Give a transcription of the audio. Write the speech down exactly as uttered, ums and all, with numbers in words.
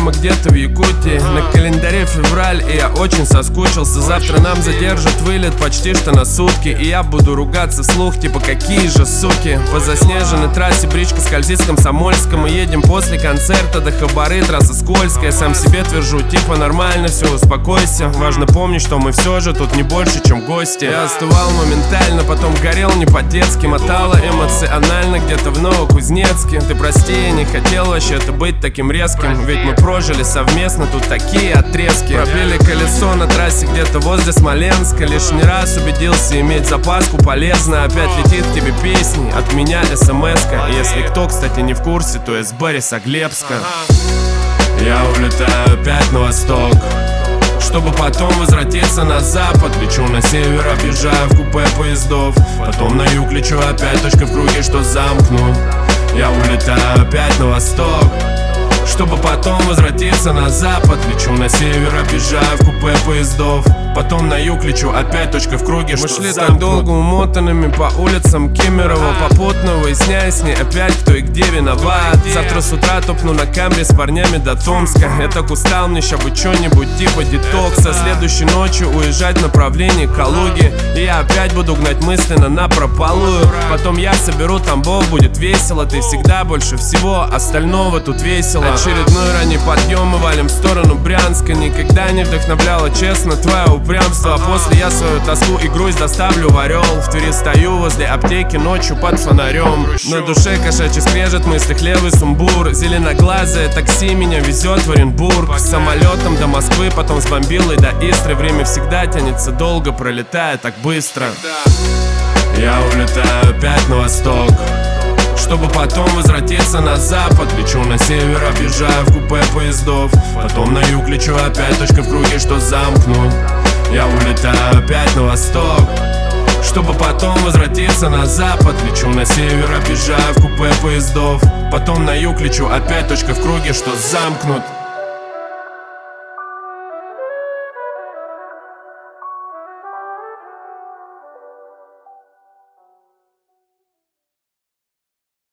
дома где-то в Якутии. На календаре февраль, и я очень соскучился. Завтра нам задержат вылет почти что на сутки, и я буду ругаться вслух, типа какие же суки. По заснеженной трассе бричка скользит с Комсомольска. Мы едем после концерта до Хабары, трасса скользкая. Сам себе твержу, типа нормально, все, успокойся. Важно помнить, что мы все же тут не больше, чем гости. Я остывал моментально, потом горел не по-детски. Мотало эмоционально где-то в Новокузнецке. Ты прости, я не хотел вообще это быть таким резким, ведь мы прожили совместно тут такие отрезки. Пробили колесо на трассе где-то возле Смоленска. Лишний раз убедился, иметь запаску полезно. Опять летит к тебе песни, от меня смс-ка. Если кто, кстати, не в курсе, то из Борисоглебска. Я улетаю опять на восток, чтобы потом возвратиться на запад. Лечу на север, объезжаю в купе поездов. Потом на юг лечу опять, точка в круге, что замкнут. Я улетаю опять на восток, чтобы потом возвратиться на запад. Лечу на север, объезжаю в купе поездов. Потом на юг лечу опять, точка в круге, что замкнут. Мы шли так долго умотанными по улицам Кемерово, попутно выясняя с ней опять, кто и где виноват. Завтра с утра топну на Камри с парнями до Томска. Я так устал, мне ща бы чё-нибудь типа детокса. Следующей ночью уезжать в направлении Калуги, и я опять буду гнать мысленно напропалую. Потом я соберу Тамбов, будет весело. Ты всегда больше всего остального тут весело. Очередной ранний подъем, мы валим в сторону Брянска. Никогда не вдохновляло, честно, твое упрямство. А после я свою тоску и грусть доставлю в Орел. В Твери стою возле аптеки ночью под фонарем. На душе кошачий скрежет, в мыслях левый сумбур. Зеленоглазое такси меня везет в Оренбург. С самолетом до Москвы, потом с бомбилой до Истры. Время всегда тянется долго, пролетая так быстро. Я улетаю опять на восток, чтобы потом возвратиться на запад. Лечу на север, объезжаю в купе поездов. Потом на юг лечу опять, точка в круге, что замкнут. Я улетаю опять на восток, чтобы потом возвратиться на запад. Лечу на север, объезжаю в купе поездов. Потом на юг лечу опять, точка в круге, что замкнут.